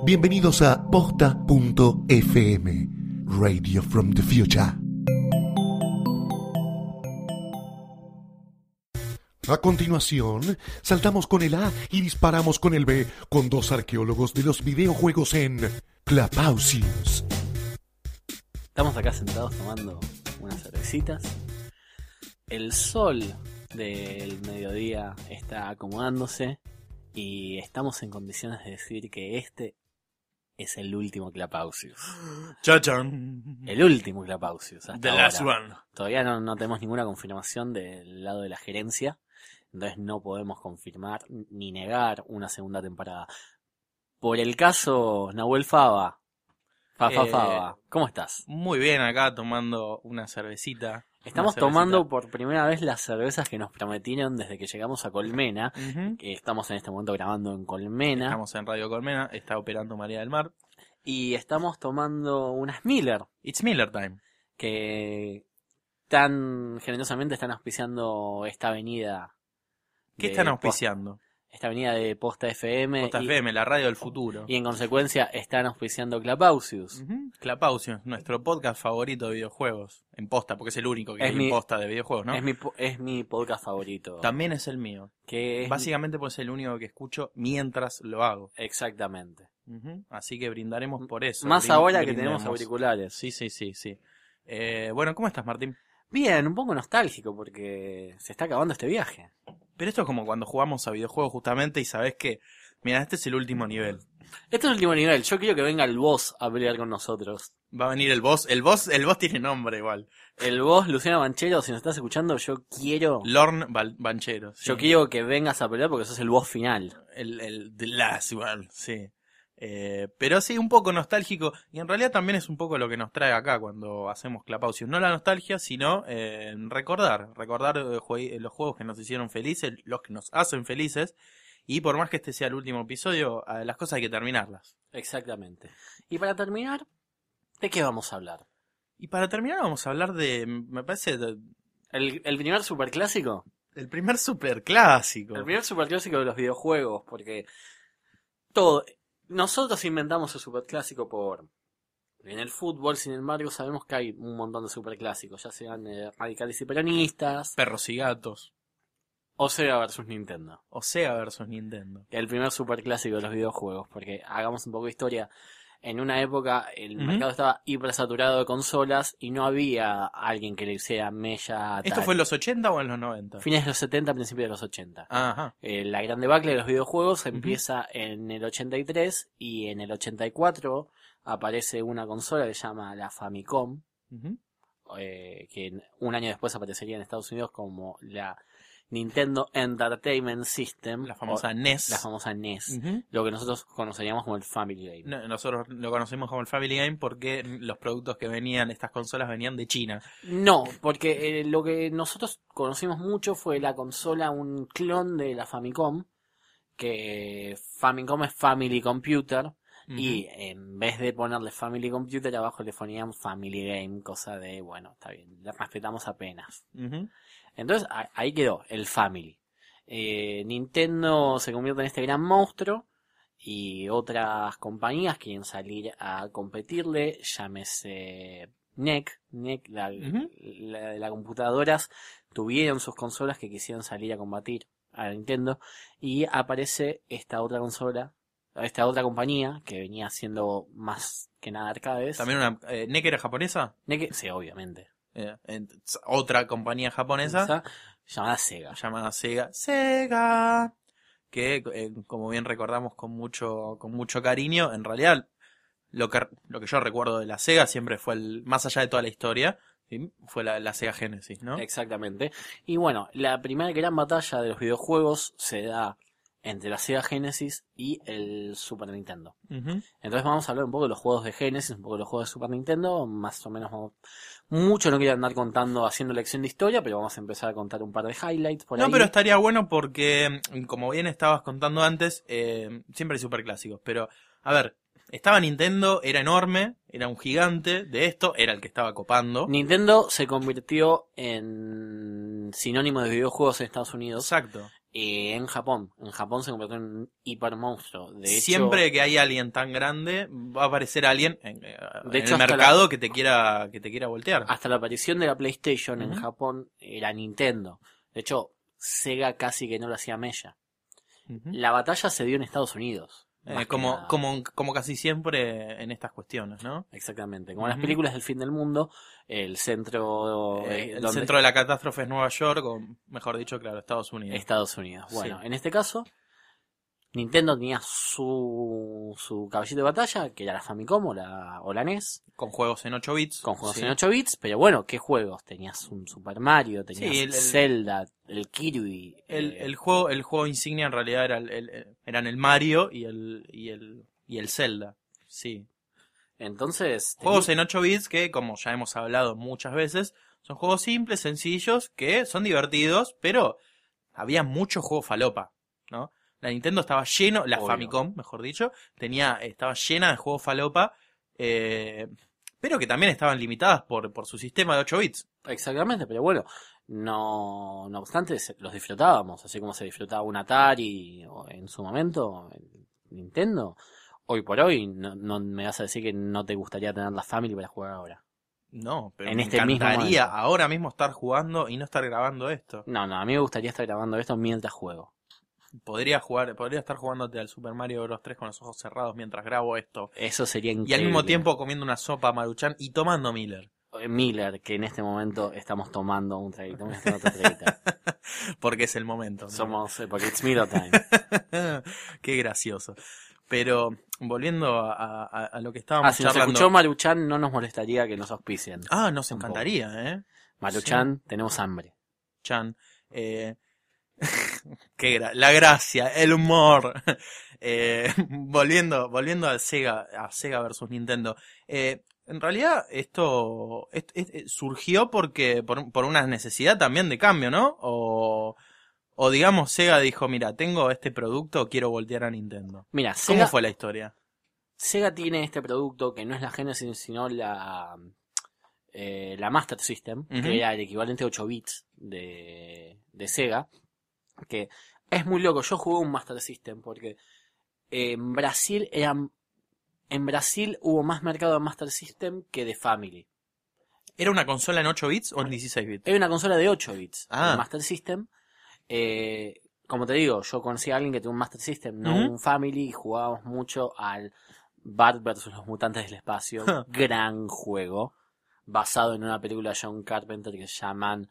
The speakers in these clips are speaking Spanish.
Bienvenidos a Posta.fm, Radio from the Future. A continuación, saltamos con el A y disparamos con el B, con dos arqueólogos de los videojuegos en Clubhouse. Estamos acá sentados tomando unas cervecitas. El sol del mediodía está acomodándose y estamos en condiciones de decir que este es el último Clubhouse. ¡Chachán! El último Clubhouse hasta The ahora. last one. Todavía no tenemos ninguna confirmación del lado de la gerencia, entonces no podemos confirmar ni negar una segunda temporada. Por el caso Nahuel Fava, Fava, ¿cómo estás? Muy bien, acá tomando una cervecita. Estamos tomando por primera vez las cervezas que nos prometieron desde que llegamos a Colmena. Uh-huh. Que estamos en este momento grabando en Colmena. Estamos en Radio Colmena, está operando María del Mar. Y estamos tomando unas Miller. It's Miller time. Que tan generosamente están auspiciando esta avenida. ¿Qué están auspiciando? Esta avenida de Posta FM. Posta FM, la radio del futuro. Y en consecuencia están auspiciando Clubhouse. Uh-huh. Clubhouse, nuestro podcast favorito de videojuegos. En Posta, porque es el único que Es hay mi- en Posta de videojuegos, ¿no? Es mi podcast favorito. También es el mío. Que es Básicamente pues es el único que escucho mientras lo hago. Exactamente. Uh-huh. Así que brindaremos por eso. Más ahora que Brindemos. tenemos auriculares. Sí. Bueno, ¿cómo estás, Martín? Bien, un poco nostálgico porque se está acabando este viaje. Pero esto es como cuando jugamos a videojuegos justamente y sabés que, mira, este es el último nivel. Este es el último nivel. Yo quiero que venga el boss a pelear con nosotros. Va a venir el boss tiene nombre igual. El boss, Luciano Banchero, si nos estás escuchando, yo quiero Banchero. Sí. yo quiero que vengas a pelear porque sos el boss final. El The Last One, sí. Pero sí, un poco nostálgico. Y en realidad también es un poco lo que nos trae acá cuando hacemos Clubhouse. No la nostalgia, sino recordar los juegos que nos hicieron felices, los que nos hacen felices. Y por más que este sea el último episodio, las cosas hay que terminarlas. Exactamente. Y para terminar, ¿de qué vamos a hablar? Y para terminar vamos a hablar de, me parece, ¿El primer superclásico? el primer superclásico. El primer superclásico de los videojuegos, porque nosotros inventamos el superclásico en el fútbol. Sin embargo, sabemos que hay un montón de superclásicos, ya sean radicales y peronistas, Perros y gatos. o Sega versus Nintendo. O Sega versus Nintendo. El primer superclásico de los videojuegos, porque hagamos un poco de historia. En una época el Ujú. mercado estaba hipersaturado de consolas y no había alguien que le hiciera mella a ¿Esto Atari. fue en los 80 o en los 90? Fines de los 70, principios de los 80. Ajá. La gran debacle de los videojuegos empieza en el 83 y en el 84 aparece una consola que se llama la Famicom, Ujú. que un año después aparecería en Estados Unidos como la Nintendo Entertainment System, La famosa NES. la famosa NES, Ujú. lo que nosotros conoceríamos como el Family Game. No, nosotros lo conocemos como el Family Game porque los productos que venían, estas consolas venían de China. No, porque lo que nosotros conocimos mucho fue la consola, un clon de la Famicom, que Famicom es Family Computer, y en vez de ponerle Family Computer abajo le ponían Family Game, cosa de, bueno, está bien, la respetamos apenas. Ujú. Entonces ahí quedó, el Family. Nintendo se convierte en este gran monstruo y otras compañías quieren salir a competirle, llámese NEC, Ujú. las computadoras tuvieron sus consolas que quisieron salir a combatir a Nintendo y aparece esta otra compañía que venía haciendo más que nada arcades. También una NEC era japonesa. NEC, sí, obviamente. Otra compañía japonesa Esa, llamada Sega. llamada Sega, que como bien recordamos con mucho cariño, en realidad lo que yo recuerdo de la Sega siempre fue más allá de toda la historia, ¿sí? Fue la Sega Genesis, ¿no? Exactamente. Y bueno, la primera gran batalla de los videojuegos se da entre la Sega Genesis y el Super Nintendo. Ujú. Entonces vamos a hablar un poco de los juegos de Genesis, un poco de los juegos de Super Nintendo, más o menos mucho no quiero andar contando, haciendo lección de historia, pero vamos a empezar a contar un par de highlights por ahí. No, pero estaría bueno porque, como bien estabas contando antes, siempre hay superclásicos. Pero, a ver, estaba Nintendo, era enorme, era un gigante de esto, era el que estaba copando. Nintendo se convirtió en sinónimo de videojuegos en Estados Unidos. Exacto. En Japón se convirtió en un hipermonstruo. De hecho, Siempre que hay alguien tan grande, va a aparecer alguien en hecho, el mercado que te quiera voltear. hasta la aparición de la PlayStation en Ujú. Japón era Nintendo. De hecho, Sega casi que no lo hacía mella. Ujú. La batalla se dio en Estados Unidos. más que Como, nada. como casi siempre en estas cuestiones, ¿no? Exactamente. Como Ujú. las películas del fin del mundo, el centro... El centro de la catástrofe es Nueva York, o mejor dicho, claro, Estados Unidos. Estados Unidos. Bueno, Sí. en este caso, Nintendo tenía su caballito de batalla, que era la Famicom o la NES, Con juegos en 8 bits. con juegos Sí. en 8 bits, pero bueno, ¿qué juegos? Tenías un Super Mario, tenías Sí, el- Zelda, el Kirby. El juego insignia en realidad eran el Mario y el Zelda. Sí. Entonces, Juegos en 8 bits que, como ya hemos hablado muchas veces, son juegos simples, sencillos, que son divertidos, pero había mucho juego falopa, ¿no? La Nintendo estaba lleno, la Obvio. Famicom, mejor dicho, estaba llena de juegos falopa, pero que también estaban limitadas por su sistema de 8 bits. exactamente, pero bueno, no obstante, los disfrutábamos, así como se disfrutaba un Atari o en su momento, el Nintendo. Hoy por hoy, no me vas a decir que no te gustaría tener la Family para jugar ahora. No, pero En me este mismo encantaría momento. ahora mismo estar jugando y no estar grabando esto. No, a mí me gustaría estar grabando esto mientras juego. Podría estar jugándote al Super Mario Bros. 3 con los ojos cerrados mientras grabo esto. Eso sería Y increíble. al mismo tiempo comiendo una sopa Maruchan y tomando Miller. Miller, que en este momento estamos tomando un traguito, otro traguito. Porque es el momento, ¿no? Somos, porque it's Miller time. Qué gracioso. Pero volviendo a lo que estábamos Si nos charlando. escuchó Maruchan, no nos molestaría que nos auspicien. Nos Un encantaría, ¿eh? Maruchan, tenemos hambre. Chan. La gracia, el humor. Volviendo a Sega versus Nintendo. En realidad esto surgió por una necesidad también de cambio, ¿no? O digamos Sega dijo, mira, tengo este producto, quiero voltear a Nintendo. Mira, ¿Cómo fue la historia? Sega tiene este producto que no es la Genesis, sino la Master System, Ujú. que era el equivalente a 8 bits de Sega, que es muy loco. Yo jugué un Master System porque en Brasil hubo más mercado de Master System que de Family. ¿Era una consola en 8 bits o en 16 bits? Era una consola de 8 bits, Ah. el Master System. Como te digo, yo conocí a alguien que tuvo un Master System, no Ujú. un Family, y jugábamos mucho al Bart vs los Mutantes del Espacio. Gran juego, basado en una película de John Carpenter que se llaman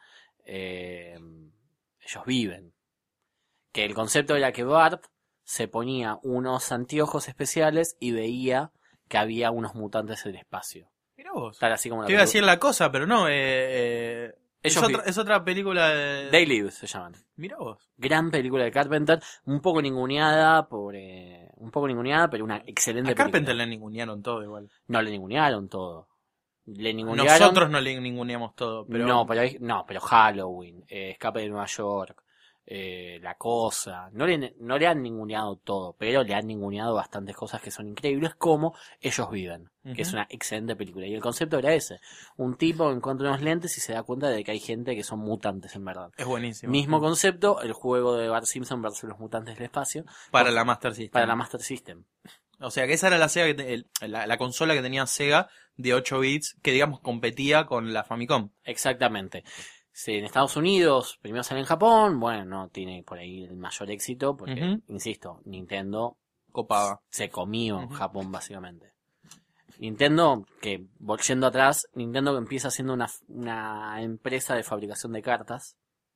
Ellos Viven. Que el concepto era que Bart se ponía unos anteojos especiales y veía que había unos mutantes en el espacio. Mirá vos. Tal así como la Te iba a película. decir la cosa, pero no. Ellos Es otra película de... They Live se llaman. Mirá vos. Gran película de Carpenter, un poco ninguneada, pero una excelente A Carpenter película. le ningunearon todo igual. No le ningunearon todo. Le ningunearon. Nosotros no le ninguneamos todo, pero... pero Halloween, Escape de Nueva York, La Cosa, no le han ninguneado todo, pero le han ninguneado bastantes cosas que son increíbles, como Ellos Viven, Ujú. que es una excelente película. Y el concepto era ese: un tipo encuentra unos lentes y se da cuenta de que hay gente que son mutantes en verdad. Es buenísimo. Mismo concepto, el juego de Bart Simpson versus los mutantes del espacio Para la Master System. para la Master System. O sea que esa era la Sega la consola que tenía Sega de 8 bits que digamos competía con la Famicom. Exactamente. Sí, en Estados Unidos, primero sale en Japón, bueno, no tiene por ahí el mayor éxito, porque, Ujú. insisto, Nintendo Copaba. se comió en Ujú. Japón básicamente. Nintendo, que volviendo atrás, Nintendo empieza siendo una empresa de fabricación de cartas.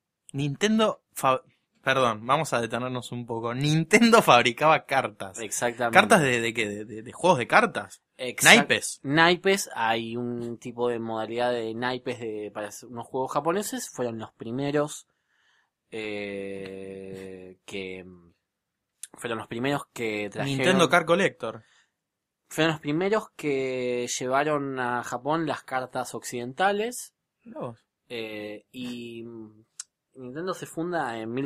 Perdón, vamos a detenernos un poco. Nintendo fabricaba cartas. Exactamente. ¿Cartas de qué? ¿De juegos de cartas? Naipes. Naipes, hay un tipo de modalidad de naipes para hacer unos juegos japoneses. Fueron los primeros que trajeron. Nintendo Card Collector. Fueron los primeros que llevaron a Japón las cartas occidentales. Mirá vos. Y Nintendo se funda en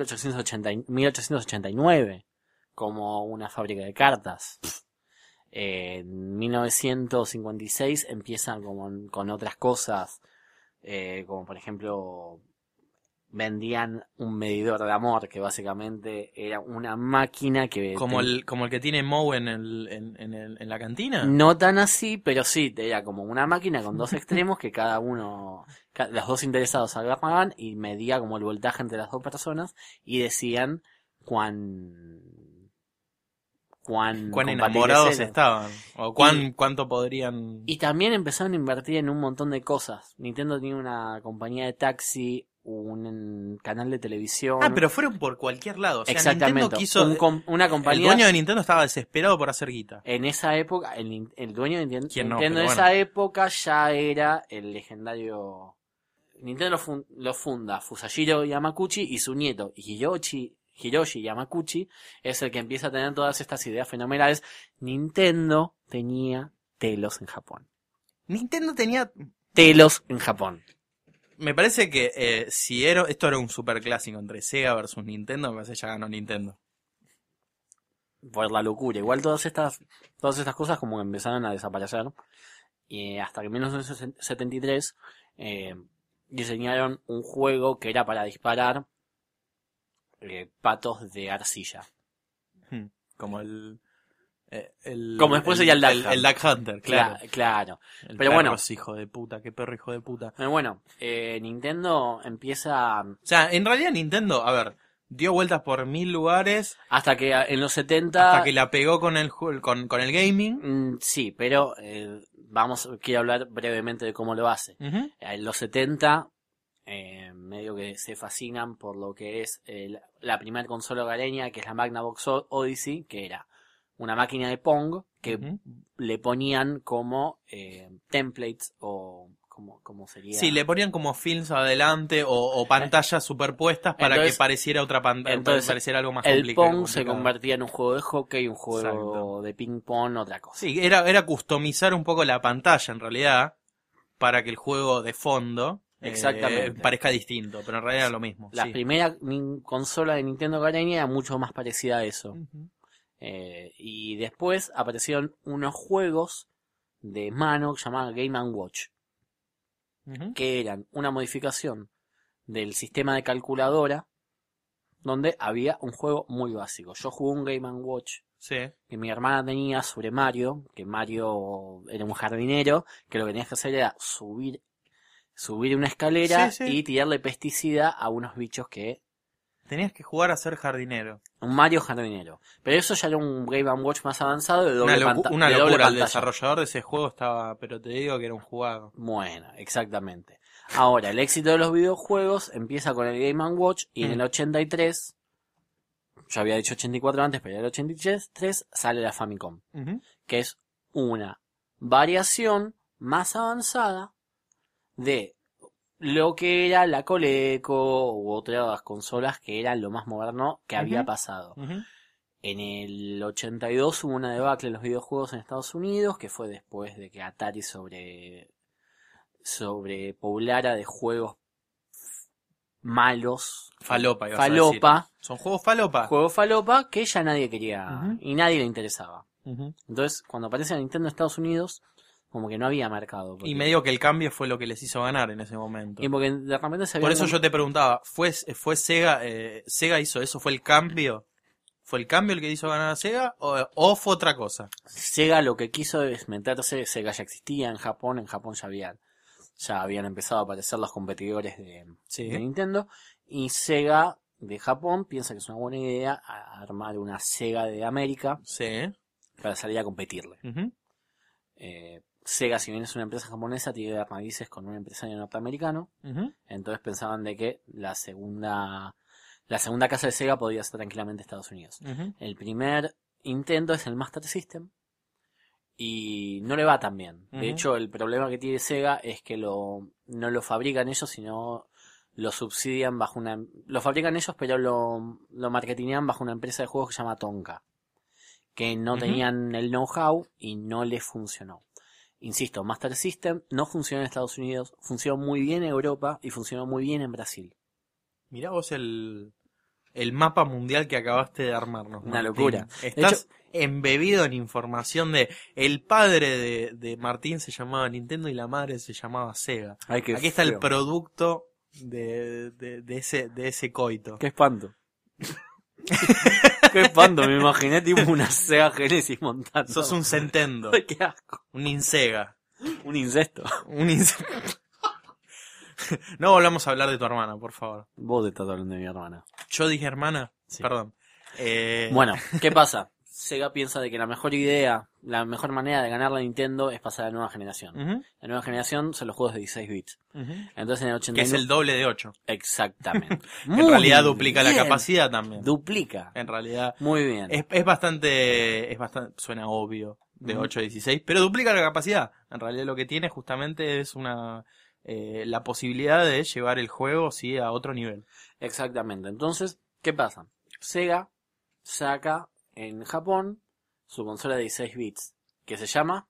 1889 como una fábrica de cartas. En 1956 empiezan con otras cosas, como por ejemplo vendían un medidor de amor, que básicamente era una máquina que... Como el que tiene Moe en la cantina. No tan así, pero sí, era como una máquina con dos extremos que los dos interesados agarraban y medía como el voltaje entre las dos personas y decían cuán enamorados estaban o cuánto podrían. Y también empezaron a invertir en un montón de cosas. Nintendo tenía una compañía de taxi, un canal de televisión. Pero fueron por cualquier lado. O sea, exactamente. Nintendo quiso una compañía. El dueño de Nintendo estaba desesperado por hacer guita. En esa época, el dueño de Nintendo en esa época ya era el legendario. Nintendo lo funda Fusajiro Yamaguchi y su nieto Hiroshi Yamaguchi es el que empieza a tener todas estas ideas fenomenales. Nintendo tenía telos en Japón. Me parece que esto era un super clásico entre Sega versus Nintendo, me parece que ya ganó Nintendo. Por la locura. Igual todas estas cosas como que empezaron a desaparecer. Y hasta que en 1973 diseñaron un juego que era para disparar patos de arcilla. Como como después sería el Duck Hunter. El Duck Hunter, claro. Claro. Pero bueno, hijo de puta, qué perro hijo de puta. Pero bueno, Nintendo empieza... O sea, en realidad Nintendo, a ver, dio vueltas por 1000 lugares. Hasta que en los 70... Hasta que la pegó con el gaming. Sí, pero quiero hablar brevemente de cómo lo hace. Uh-huh. En los 70... medio que se fascinan por lo que es la primera consola hogareña, que es la Magnavox Odyssey, que era una máquina de Pong que le ponían como templates o como sería... Sí, le ponían como films adelante o pantallas superpuestas para que pareciera otra pantalla, entonces, pareciera algo más complicado. El Pong complicado. se convertía en un juego de hockey, un juego de ping pong, otra cosa. Sí, era customizar un poco la pantalla en realidad para que el juego de fondo... Exactamente. Parezca distinto, pero en realidad era lo mismo. La primera consola de Nintendo hogareña era mucho más parecida a eso. Uh-huh. Y después aparecieron unos juegos de mano que llamaban Game & Watch, uh-huh, que eran una modificación del sistema de calculadora donde había un juego muy básico. Yo jugué un Game & Watch que mi hermana tenía sobre Mario, que Mario era un jardinero, que lo que tenías que hacer era subir una escalera y tirarle pesticida a unos bichos que... Tenías que jugar a ser jardinero. Un Mario jardinero. Pero eso ya era un Game & Watch más avanzado de doble pantalla. Una locura, el desarrollador de ese juego estaba... Pero te digo que era un jugado. Bueno, exactamente. Ahora, el éxito de los videojuegos empieza con el Game & Watch y en el 83... Yo había dicho 84 antes, pero en el 83 sale la Famicom. Uh-huh. Que es una variación más avanzada de lo que era la Coleco u otras consolas que eran lo más moderno que había pasado. Uh-huh. En el 82 hubo una debacle en los videojuegos en Estados Unidos, que fue después de que Atari sobrepoblara de juegos malos. Falopa. Son juegos falopa. Juegos falopa que ya nadie quería, uh-huh, y nadie le interesaba. Uh-huh. Entonces, cuando aparece la Nintendo en Estados Unidos, como que no había mercado. Y medio que el cambio fue lo que les hizo ganar en ese momento. Y porque de repente se Por eso yo te preguntaba, ¿fue Sega? ¿Sega hizo eso? ¿Fue el cambio? ¿Fue el cambio el que hizo ganar a Sega? ¿O fue otra cosa? Sega lo que quiso es meterse. Sega ya existía en Japón ya habían empezado a aparecer los competidores de Nintendo. Y Sega de Japón piensa que es una buena idea armar una Sega de América para salir a competirle. Uh-huh. Sega, si bien es una empresa japonesa, tiene raíces con un empresario norteamericano. Uh-huh. Entonces pensaban de que la segunda casa de Sega podía ser tranquilamente Estados Unidos. Uh-huh. El primer intento es el Master System y no le va tan bien. Uh-huh. De hecho, el problema que tiene Sega es que no lo fabrican ellos, sino lo subsidian lo fabrican ellos, pero lo marketinean bajo una empresa de juegos que se llama Tonka, que no tenían el know-how y no les funcionó. Insisto, Master System no funcionó en Estados Unidos, funcionó muy bien en Europa y funcionó muy bien en Brasil. Mirá vos el mapa mundial que acabaste de armarnos. Una Martín. locura. Estás embebido en información de... El padre de Martín se llamaba Nintendo y la madre se llamaba Sega. Ay, Aquí está el producto de ese coito. Qué espanto. Qué espanto, me imaginé tipo una Sega Genesis montando. Sos un Centendo. Ay, qué asco. Un Insega. Un incesto. No volvamos a hablar de tu hermana, por favor. Vos estás hablando de mi hermana. Yo dije hermana. Sí. Perdón. Bueno, ¿qué pasa? Sega piensa de que la mejor idea, la mejor manera de ganar la Nintendo es pasar a la nueva generación. Ujú, La nueva generación son los juegos de 16 bits. ujú. Entonces en el Que 89... es el doble de 8. Exactamente. En Muy realidad duplica la bien. capacidad también. Duplica. En realidad Muy bien. es bastante, suena obvio, de Ujú. 8 a 16, pero duplica la capacidad. En realidad lo que tiene justamente es la posibilidad de llevar el juego, sí, a otro nivel. Exactamente. Entonces, ¿qué pasa? Sega saca en Japón su consola de 16 bits, que se llama...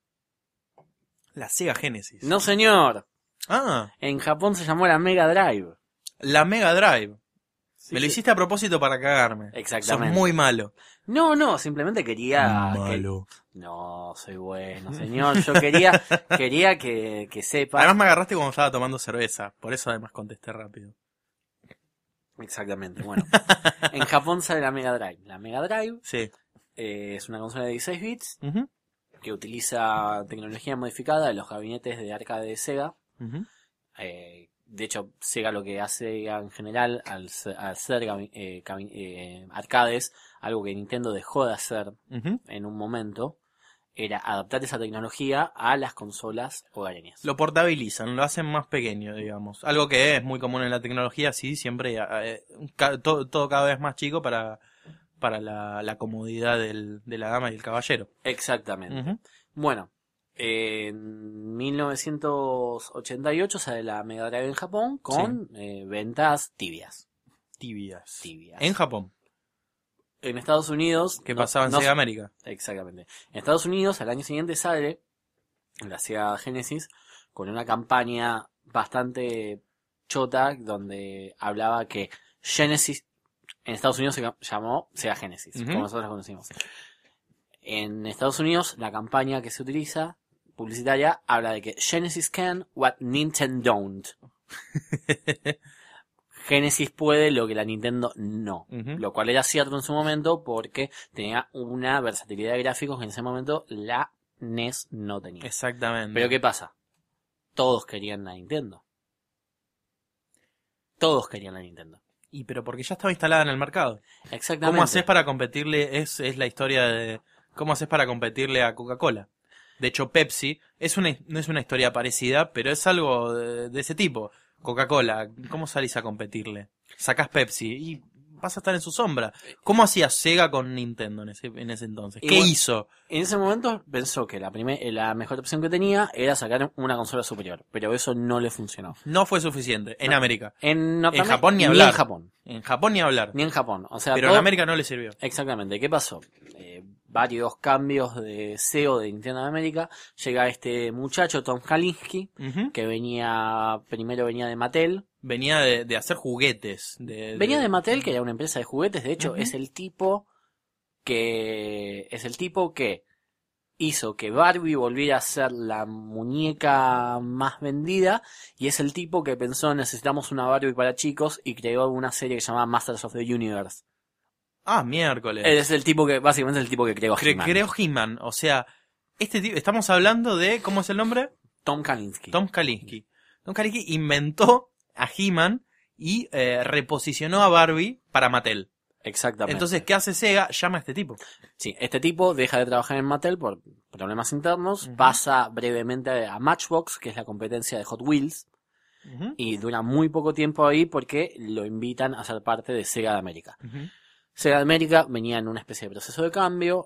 La Sega Genesis. No, señor. Ah, En Japón se llamó la Mega Drive. la Mega Drive. Sí, Me lo sí. hiciste a propósito para cagarme. Exactamente. Sos muy malo. No, simplemente quería... Malo. No, soy bueno, señor. Yo quería que sepa... Además me agarraste cuando estaba tomando cerveza. Por eso además contesté rápido. Exactamente, bueno. En Japón sale la Mega Drive. La Mega Drive Sí. es una consola de 16 bits Ujú, que utiliza tecnología modificada de los gabinetes de arcade de Sega. ujú. De hecho, Sega lo que hace en general al hacer arcades, algo que Nintendo dejó de hacer Ujú. en un momento, era adaptar esa tecnología a las consolas hogareñas. Lo portabilizan, lo hacen más pequeño, digamos. Algo que es muy común en la tecnología, sí, siempre todo cada vez más chico para la comodidad de la dama y el caballero. Exactamente. Ujú. Bueno, en 1988 sale la Mega Drive en Japón con ventas tibias. Tibias. Tibias. En Japón, En Estados Unidos... que pasaba en Sega América. Exactamente. En Estados Unidos, al año siguiente sale la Sega Genesis con una campaña bastante chota donde hablaba que Genesis en Estados Unidos se llamó Sega Genesis, Ujú. como nosotros la conocimos. En Estados Unidos, la campaña que se utiliza, publicitaria, habla de que Genesis can what Nintendo don't. Genesis puede lo que la Nintendo no. Ujú. Lo cual era cierto en su momento porque tenía una versatilidad de gráficos que en ese momento la NES no tenía. Exactamente. Pero ¿qué pasa? Todos querían la Nintendo. Todos querían la Nintendo. Y pero porque ya estaba instalada en el mercado. Exactamente. ¿Cómo haces para competirle? Es la historia de cómo haces para competirle a Coca-Cola. De hecho, Pepsi no es una historia parecida, pero es algo de ese tipo. Coca-Cola, ¿cómo salís a competirle? Sacás Pepsi y vas a estar en su sombra. ¿Cómo hacía Sega con Nintendo en ese entonces? ¿Qué Igual- hizo? En ese momento pensó que la mejor opción que tenía era sacar una consola superior, pero eso no le funcionó. No fue suficiente en No. América. En Japón ni en hablar. Japón. En Japón ni hablar. Ni en Japón. O sea, Pero todo- en América no le sirvió. Exactamente. ¿Qué pasó? Varios cambios de CEO de Nintendo de América. Llega este muchacho, Tom Kalinske, Ujú. que primero venía de Mattel. Venía de hacer juguetes. Venía de Mattel, que era una empresa de juguetes. De hecho, Ujú. es el tipo que hizo que Barbie volviera a ser la muñeca más vendida, y es el tipo que pensó necesitamos una Barbie para chicos y creó una serie que se llama Masters of the Universe. Ah, miércoles. Es el tipo que, básicamente es el tipo que creó He-Man. Creo He-Man. O sea, este tipo, estamos hablando de, ¿cómo es el nombre? Tom Kalinske. Tom Kalinske. Tom Kalinske inventó a He-Man y reposicionó a Barbie para Mattel. Exactamente. Entonces, ¿qué hace Sega? Llama a este tipo. Sí, este tipo deja de trabajar en Mattel por problemas internos, Ujú. pasa brevemente a Matchbox, que es la competencia de Hot Wheels, Ujú. y dura muy poco tiempo ahí porque lo invitan a ser parte de Sega de América. Ujú. Sega de América venía en una especie de proceso de cambio,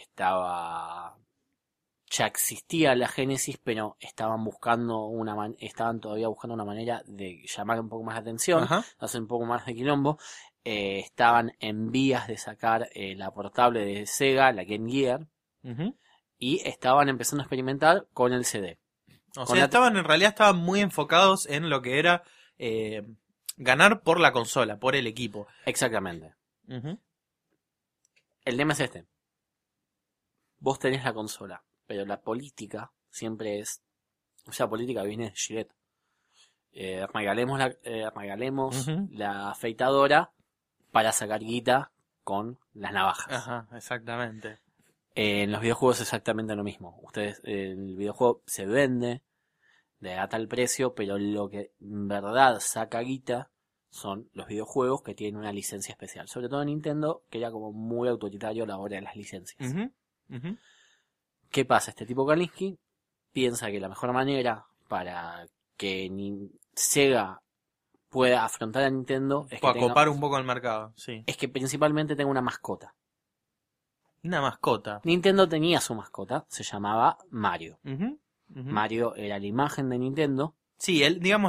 ya existía la Genesis, pero estaban todavía buscando una manera de llamar un poco más la atención, Ajá. hacer un poco más de quilombo. Estaban en vías de sacar la portable de Sega, la Game Gear, Ujú. y estaban empezando a experimentar con el CD. O Con sea, la- en realidad estaban muy enfocados en lo que era ganar por la consola, por el equipo. Exactamente. Ujú. El tema es este. Vos tenés la consola, pero la política siempre es... O sea, política viene de Gillette. regalemos Ujú. la afeitadora para sacar guita con las navajas. Ajá, exactamente. En los videojuegos es exactamente lo mismo. El videojuego se vende a tal precio, pero lo que en verdad saca guita son los videojuegos que tienen una licencia especial. Sobre todo Nintendo, que era como muy autoritario a la hora de las licencias. Ujú, ujú. ¿Qué pasa? Este tipo Kalinsky piensa que la mejor manera para que Sega pueda afrontar a Nintendo es O que, acopar un poco el mercado, sí. es que principalmente tenga una mascota. Una mascota. Nintendo tenía su mascota, se llamaba Mario. Ujú, ujú. Mario era la imagen de Nintendo. Sí, digamos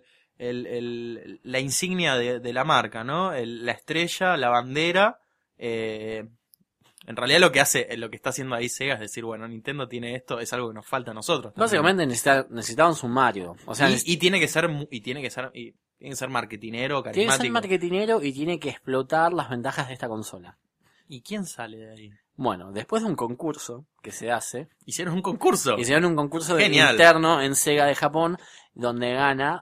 la insignia de la marca, ¿no? La estrella, la bandera. En realidad lo que está haciendo ahí Sega es decir, bueno, Nintendo tiene esto, es algo que nos falta a nosotros también. Básicamente necesitaban su Mario. O sea, y tiene que ser marketinero, tiene que ser carismático. marketinero y tiene que explotar las ventajas de esta consola. ¿Y quién sale de ahí? Bueno, después de un concurso que se hace, Hicieron un concurso. hicieron un concurso Genial. interno en Sega de Japón donde gana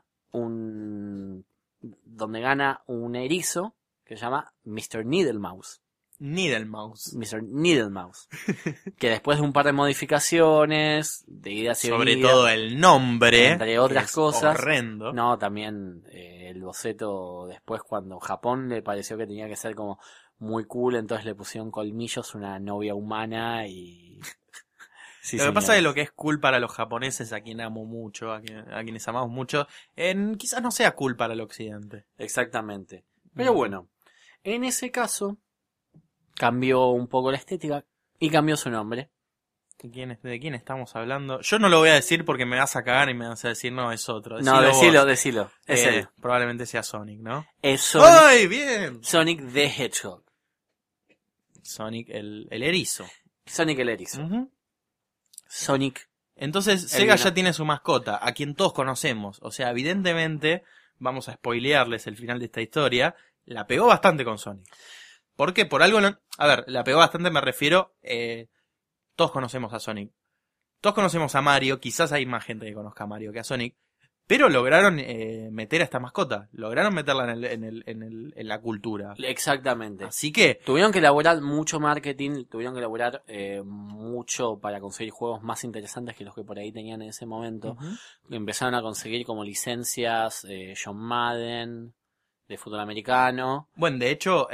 un erizo que se llama Mr. Needlemouse. Needlemouse. Mr. Needlemouse. Que después de un par de modificaciones, de ideas y Sobre venidas, todo el nombre. entre otras que es cosas. horrendo. No, también el boceto después cuando Japón le pareció que tenía que ser como muy cool, entonces le pusieron colmillos, una novia humana y... Sí, Lo que señor. pasa es que lo que es cool para los japoneses, a quien amo mucho, a quienes amamos mucho, quizás no sea cool para el occidente. Exactamente. Pero bueno, en ese caso cambió un poco la estética y cambió su nombre. ¿De quién estamos hablando? Yo no lo voy a decir porque me vas a cagar y me vas a decir, no, es otro. No, vos. decilo. Es él. Probablemente sea Sonic, ¿no? Es Sonic, ¡Ay, bien! Sonic the Hedgehog. Sonic el erizo. Sonic el erizo. Ujú. Sonic. Entonces, El Sega vino. ya tiene su mascota, a quien todos conocemos. O sea, evidentemente, vamos a spoilearles el final de esta historia, la pegó bastante con Sonic. ¿Por qué? Por algo... A ver, la pegó bastante me refiero... todos conocemos a Sonic. Todos conocemos a Mario. Quizás hay más gente que conozca a Mario que a Sonic. Pero lograron meter a esta mascota. Lograron meterla en la cultura. Exactamente. Así que... Tuvieron que elaborar mucho marketing, tuvieron que elaborar mucho para conseguir juegos más interesantes que los que por ahí tenían en ese momento. Ujú. Empezaron a conseguir como licencias John Madden, de fútbol americano. Bueno, de hecho...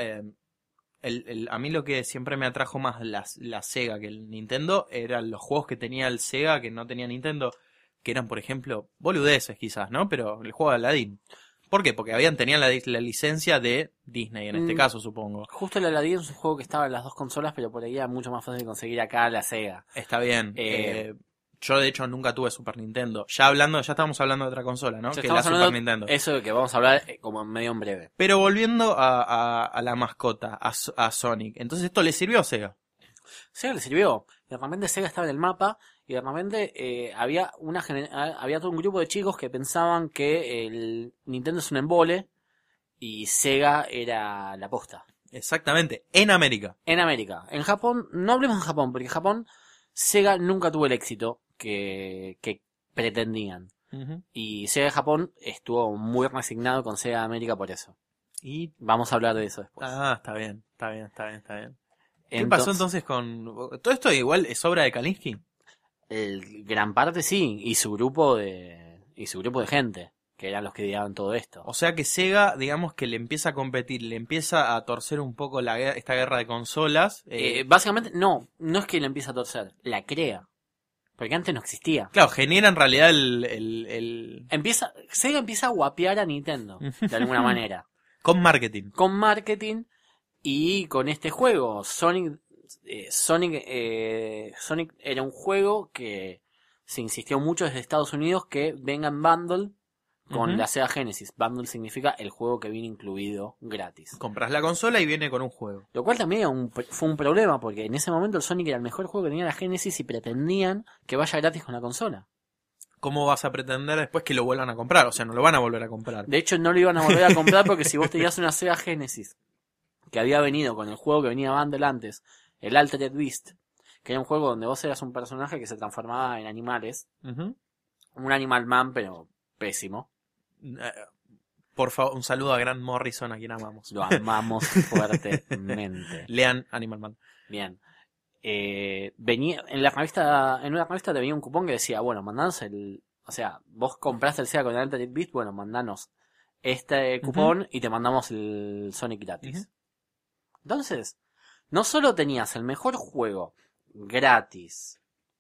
a mí lo que siempre me atrajo más la Sega que el Nintendo eran los juegos que tenía el Sega que no tenía Nintendo, que eran, por ejemplo, boludeces quizás, ¿no? Pero el juego de Aladdin. ¿Por qué? Porque tenían la licencia de Disney, en este caso, supongo. Justo el Aladdin es un juego que estaba en las dos consolas, pero por ahí era mucho más fácil de conseguir acá la Sega. Está bien. Yo, de hecho, nunca tuve Super Nintendo. Ya estamos hablando de otra consola, ¿no? Ya Que es la estamos Super hablando Nintendo. Eso de que vamos a hablar como medio en breve. Pero volviendo a la mascota, a Sonic. Entonces, ¿esto le sirvió a Sega? Sega le sirvió. De repente Sega estaba en el mapa y de repente había todo un grupo de chicos que pensaban que el Nintendo es un embole y Sega era la posta. Exactamente, en América. En América. En Japón, no hablemos de Japón, porque en Japón Sega nunca tuvo el éxito que pretendían. Ujú. Y Sega de Japón estuvo muy resignado con Sega de América por eso. Y... Vamos a hablar de eso después. está bien. ¿Qué pasó entonces con... ¿Todo esto igual es obra de Kalinsky? Gran parte sí, y su grupo de gente, que eran los que ideaban todo esto. O sea que Sega, digamos que le empieza a competir, le empieza a torcer un poco esta guerra de consolas. Básicamente, no es que la empieza a torcer, la crea. Porque antes no existía. Claro, genera en realidad Sega empieza a guapear a Nintendo, de alguna manera. con marketing. Con marketing y con este juego. Sonic era un juego que se insistió mucho desde Estados Unidos que venga en bundle con Ujú. la Sega Genesis. Bundle significa el juego que viene incluido gratis. Compras la consola y viene con un juego. Lo cual también fue un problema porque en ese momento el Sonic era el mejor juego que tenía la Genesis y pretendían que vaya gratis con la consola. ¿Cómo vas a pretender después que lo vuelvan a comprar? O sea, no lo van a volver a comprar. De hecho, no lo iban a volver a comprar porque si vos tenías una Sega Genesis que había venido con el juego que venía bundle antes, el Altered Beast, que era un juego donde vos eras un personaje que se transformaba en animales, Ujú. un Animal Man, pero pésimo. Por favor, un saludo a Grant Morrison, a quien amamos. Lo amamos fuertemente. Lean Animal Man. Bien. Venía en una revista te venía un cupón que decía, bueno, mandanos o sea, vos compraste el Sega con el Altered Beast, bueno, mandanos este cupón y te mandamos el Sonic gratis. Entonces, no solo tenías el mejor juego gratis,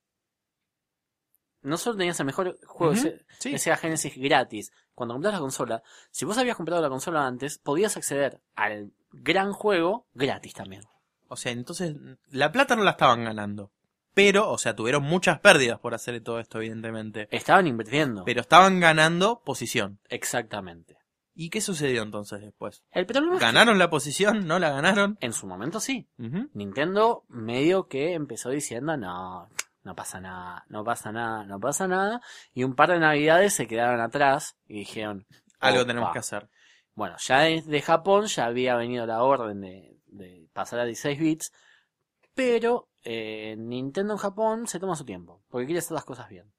de Sega Genesis gratis cuando compras la consola, si vos habías comprado la consola antes, podías acceder al gran juego gratis también. O sea, entonces la plata no la estaban ganando. Pero, o sea, tuvieron muchas pérdidas por hacer todo esto, evidentemente. Estaban invirtiendo. Pero estaban ganando posición. Exactamente. ¿Y qué sucedió entonces después? El problema ¿Ganaron la posición? ¿No la ganaron? En su momento sí. Uh-huh. Nintendo medio que empezó diciendo, no pasa nada. Y un par de navidades se quedaron atrás y dijeron, algo tenemos que hacer. Bueno, ya desde Japón ya había venido la orden de pasar a 16 bits, pero Nintendo en Japón se toma su tiempo, porque quiere hacer las cosas bien.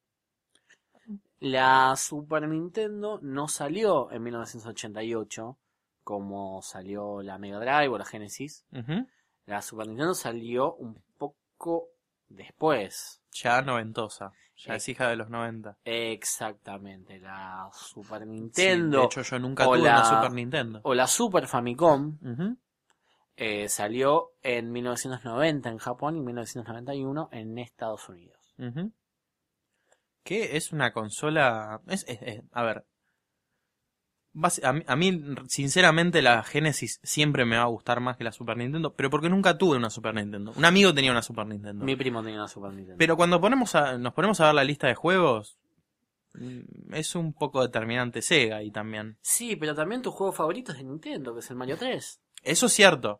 La Super Nintendo no salió en 1988 como salió la Mega Drive o la Genesis. Uh-huh. La Super Nintendo salió un poco después. Ya noventosa. Ya es hija de los 90. Exactamente. La Super Nintendo. Sí, de hecho, yo nunca tuve una Super Nintendo. O la Super Famicom. Uh-huh. Salió en 1990 en Japón y 1991 en Estados Unidos. Uh-huh. Que es una consola... a ver... A mí, sinceramente, la Genesis siempre me va a gustar más que la Super Nintendo, pero porque nunca tuve una Super Nintendo. Un amigo tenía una Super Nintendo. Mi primo tenía una Super Nintendo. Pero cuando nos ponemos a ver la lista de juegos, es un poco determinante Sega ahí también. Sí, pero también tu juego favorito es de Nintendo, que es el Mario 3. Eso es cierto.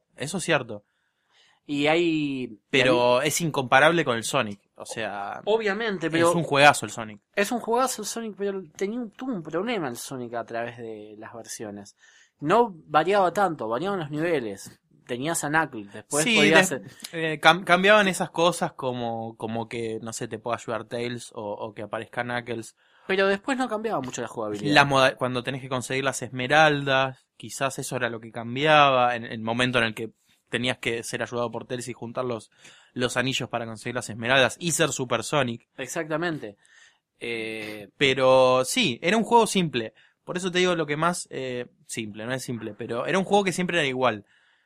Y hay... Pero es incomparable con el Sonic. O sea... Obviamente, pero... Es un juegazo el Sonic. Es un juegazo el Sonic, pero tuvo un problema el Sonic a través de las versiones. No variaba tanto, variaban los niveles. Tenías a Knuckles, después sí, podías... cambiaban esas cosas como que, no sé, te pueda ayudar Tails o que aparezca Knuckles. Pero después no cambiaba mucho la jugabilidad. Cuando tenés que conseguir las esmeraldas, quizás eso era lo que cambiaba. En el momento en el que tenías que ser ayudado por Tails y juntar los anillos para conseguir las esmeraldas y ser Super Sonic. Exactamente. Pero sí, era un juego simple. Por eso te digo lo que más... simple, no es simple, pero era un juego que siempre era igual.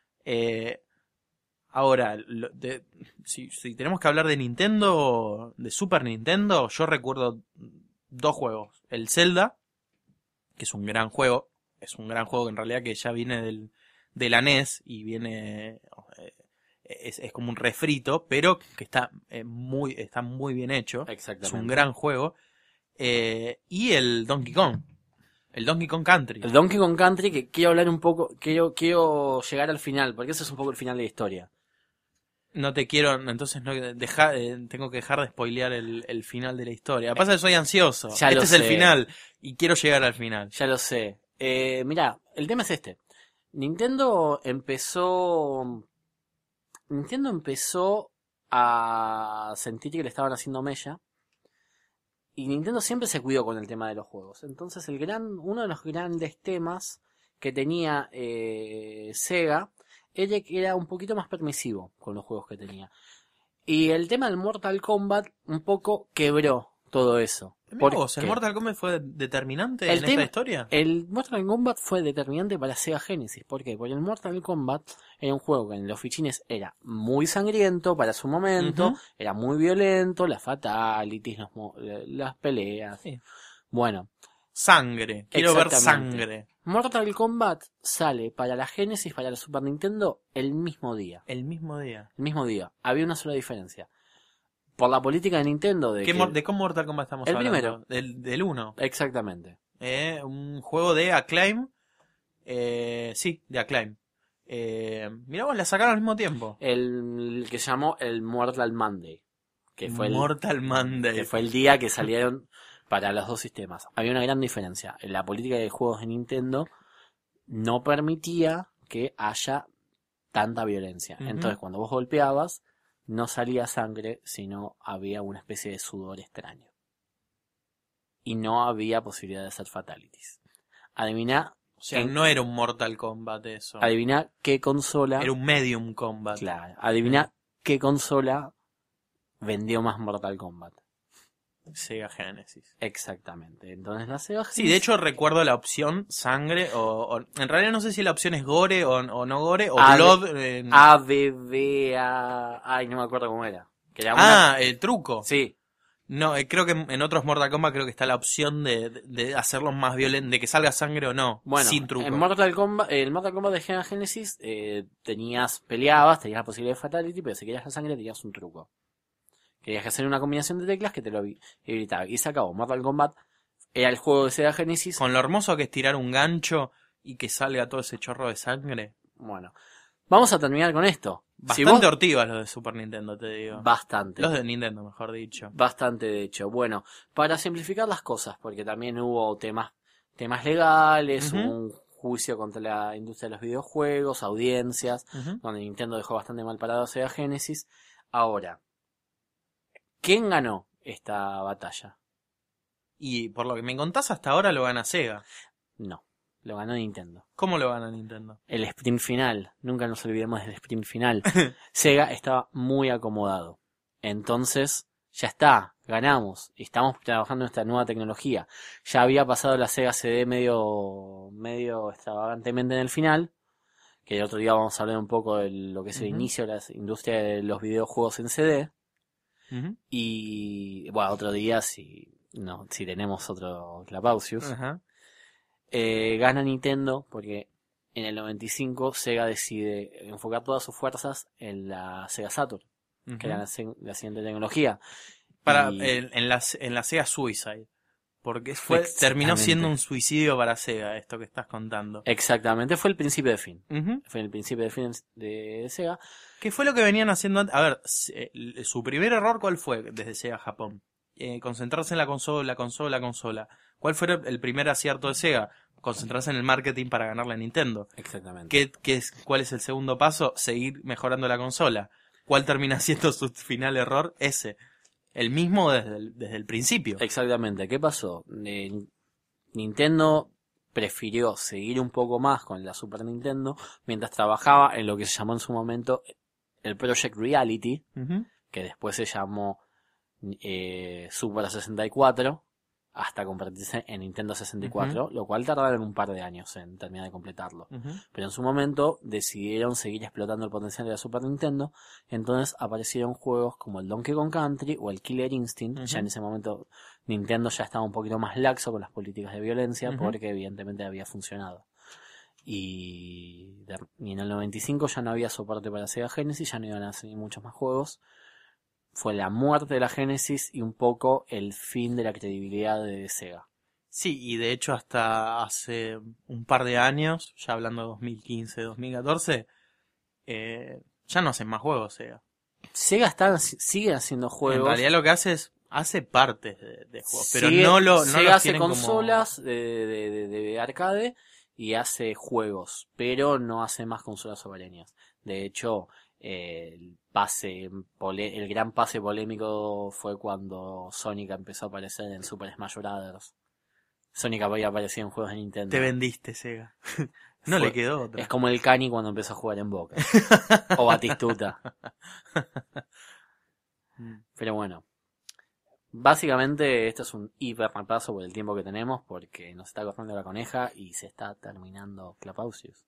Ahora, si tenemos que hablar de Nintendo, de Super Nintendo, yo recuerdo dos juegos. El Zelda, que es un gran juego. Es un gran juego que en realidad que ya viene de la NES y viene... Es como un refrito, pero que está muy bien hecho. Exactamente. Es un gran juego. Y el Donkey Kong. El Donkey Kong Country. El Donkey Kong Country, que quiero hablar un poco, quiero llegar al final, porque ese es un poco el final de la historia. No te quiero, entonces no tengo que dejar de spoilear el final de la historia. Pasa que soy ansioso. Ya este es el final y quiero llegar al final. Ya lo sé. Mirá, el tema es este. Nintendo empezó a sentir que le estaban haciendo mella. Y Nintendo siempre se cuidó con el tema de los juegos. Entonces uno de los grandes temas que tenía Sega era que era un poquito más permisivo con los juegos que tenía. Y el tema del Mortal Kombat un poco quebró todo eso. ¿El Mortal Kombat fue determinante en esta historia? El Mortal Kombat fue determinante para Sega Genesis. ¿Por qué? Porque el Mortal Kombat era un juego que en los fichines era muy sangriento para su momento, Uh-huh. era muy violento, las fatalities, las peleas. Sí. Bueno. Sangre. Quiero ver sangre. Mortal Kombat sale para la Genesis, para la Super Nintendo, el mismo día. El mismo día. Había una sola diferencia. Por la política de Nintendo de ¿De qué Mortal Kombat estamos hablando? Primero. Del 1. Exactamente. Un juego de Acclaim. Sí, de Acclaim. Mirá vos, la sacaron al mismo tiempo. El que se llamó el Mortal Monday. Que fue Monday. Que fue el día que salieron para los dos sistemas. Había una gran diferencia. La política de juegos de Nintendo no permitía que haya tanta violencia. Uh-huh. Entonces, cuando vos golpeabas, no salía sangre, sino había una especie de sudor extraño. y no había posibilidad de hacer fatalities. Adivina, O sea, no era un Mortal Kombat eso. adivina qué consola. Era un Medium Combat. Claro, adivina qué consola vendió más Mortal Kombat. Sega Genesis. Exactamente. Entonces la Sega Sí, de hecho recuerdo la opción sangre o en realidad no sé si la opción es gore o no gore o blood. ABBA. Ay, no me acuerdo cómo era. Que era el truco. Sí, No, creo que en otros Mortal Kombat creo que está la opción de hacerlos más violentos, de que salga sangre o no, bueno, sin truco. en Mortal Kombat, el Mortal Kombat de Sega Genesis peleabas, tenías la posibilidad de fatality, pero si querías la sangre tenías un truco. Querías hacer una combinación de teclas que te lo evitaba. Y se acabó. Mortal Kombat era el juego de Sega Genesis. Con lo hermoso que es tirar un gancho y que salga todo ese chorro de sangre. Bueno, vamos a terminar con esto. Bastante hortivas los de Super Nintendo, te digo. Bastante. Los de Nintendo, mejor dicho. Bastante, de hecho. Bueno, para simplificar las cosas, porque también hubo temas legales, hubo un juicio contra la industria de los videojuegos, audiencias, donde Nintendo dejó bastante mal parado a Sega Genesis. Ahora, ¿quién ganó esta batalla? Y por lo que me contás, hasta ahora lo gana Sega. No, lo ganó Nintendo. ¿Cómo lo gana Nintendo? El sprint final, nunca nos olvidemos del sprint final. Sega estaba muy acomodado. Entonces, ya está, ganamos. Estamos trabajando en esta nueva tecnología. Ya había pasado la Sega CD medio extravagantemente en el final. Que el otro día vamos a hablar un poco de lo que es el inicio de la industria de los videojuegos en CD. Y, bueno, otro día si tenemos otro Clapausius. Gana Nintendo porque en el 95 Sega decide enfocar todas sus fuerzas en la Sega Saturn, que era la siguiente tecnología. En la Sega Suicide. Porque terminó siendo un suicidio para Sega, esto que estás contando. Exactamente, fue el principio de fin. Fue el principio de fin de Sega. ¿Qué fue lo que venían haciendo antes? A ver, su primer error, ¿cuál fue desde Sega Japón? Concentrarse en la consola. ¿Cuál fue el primer acierto de Sega? Concentrarse en el marketing para ganarle a Nintendo. Exactamente. ¿Cuál es el segundo paso? Seguir mejorando la consola. ¿Cuál termina siendo su final error? Ese. El mismo desde el principio. Exactamente. ¿Qué pasó? Nintendo prefirió seguir un poco más con la Super Nintendo mientras trabajaba en lo que se llamó en su momento el Project Reality, que después se llamó Super 64, hasta convertirse en Nintendo 64, lo cual tardaron un par de años en terminar de completarlo. Pero en su momento decidieron seguir explotando el potencial de la Super Nintendo, entonces aparecieron juegos como el Donkey Kong Country o el Killer Instinct. Ya en ese momento Nintendo ya estaba un poquito más laxo con las políticas de violencia, porque evidentemente había funcionado. Y en el 95 ya no había soporte para Sega Genesis, ya no iban a salir muchos más juegos. Fue la muerte de la Genesis y un poco el fin de la credibilidad de Sega. Sí, y de hecho hasta hace un par de años, ya hablando de 2015, 2014, ya no hacen más juegos Sega. Sega sigue haciendo juegos. En realidad lo que hace partes de juegos, pero Sega no hace consolas de arcade y hace juegos, pero no hace más consolas hogareñas. De hecho, el gran pase polémico fue cuando Sonic empezó a aparecer en Super Smash Bros. Sonic había aparecido en juegos de Nintendo. Te vendiste, Sega. No le quedó otra. Es como el Cani cuando empezó a jugar en Boca. O Batistuta. Pero bueno. Básicamente esto es un hiper repaso por el tiempo que tenemos, porque nos está corriendo la coneja y se está terminando Clapausius.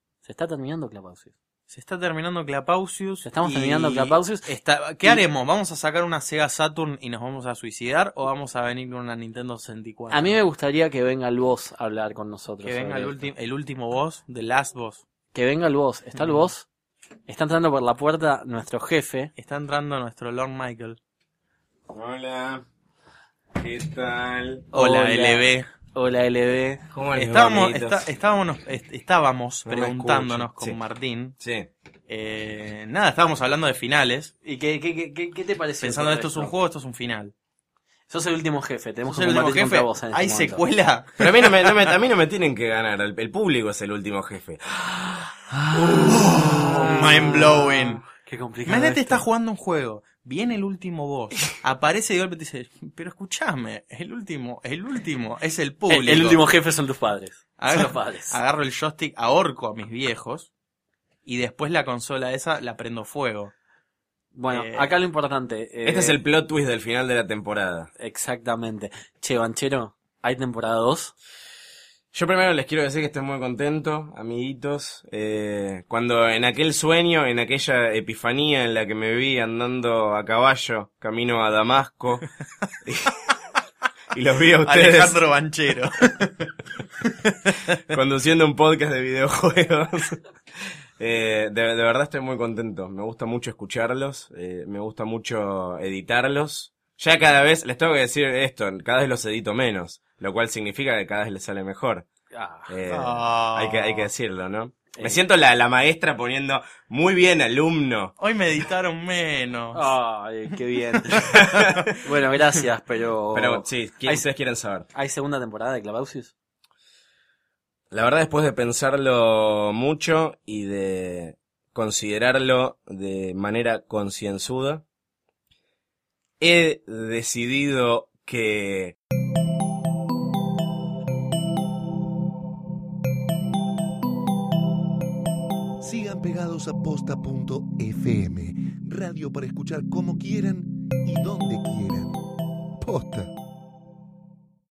Estamos terminando Clapausius. ¿Qué haremos? ¿Vamos a sacar una Sega Saturn y nos vamos a suicidar? ¿O vamos a venir con una Nintendo 64? A mí me gustaría que venga el boss a hablar con nosotros. Que venga el último boss, the last boss. Que venga el boss. ¿Está el boss? Está entrando por la puerta nuestro jefe. Está entrando nuestro Lord Michael. Hola. ¿Qué tal? Hola, LB. Hola, LB. ¿Cómo les va, amiguitos? Estábamos No preguntándonos escucho. con Sí. Martín. Sí. Estábamos hablando de finales. ¿Y qué te pareció? Pensando, esto es un juego, esto es un final. Sos el último jefe, tenemos ¿Sos que el último combatir jefe? contra vos en este ¿Hay momento. secuela? Pero a mí no me tienen que ganar. El público es el último jefe. Mind blowing. Qué complicado. Manete esto. está jugando un juego. Viene el último boss, aparece y de golpe te dice, pero escúchame, el último es el público. El último jefe son tus padres. Son los padres. Agarro el joystick, ahorco a mis viejos y después la consola esa la prendo fuego. Bueno, acá lo importante. Este es el plot twist del final de la temporada. Exactamente. Che, Banchero, ¿hay temporada 2? Yo primero les quiero decir que estoy muy contento, amiguitos. Cuando en aquel sueño, en aquella epifanía en la que me vi andando a caballo, camino a Damasco, y los vi a ustedes Alejandro Banchero. conduciendo un podcast de videojuegos. De verdad estoy muy contento. Me gusta mucho escucharlos, me gusta mucho editarlos. Ya cada vez, les tengo que decir esto, cada vez los edito menos. Lo cual significa que cada vez les sale mejor. Hay que decirlo, ¿no? Me siento la maestra poniendo muy bien, alumno. Hoy me editaron menos. Ay, qué bien. Bueno, gracias, pero sí, ustedes quieren saber. ¿Hay segunda temporada de Clubhouse? La verdad, después de pensarlo mucho y de considerarlo de manera concienzuda, he decidido que... Sigan pegados a posta.fm, radio para escuchar como quieran y donde quieran. Posta.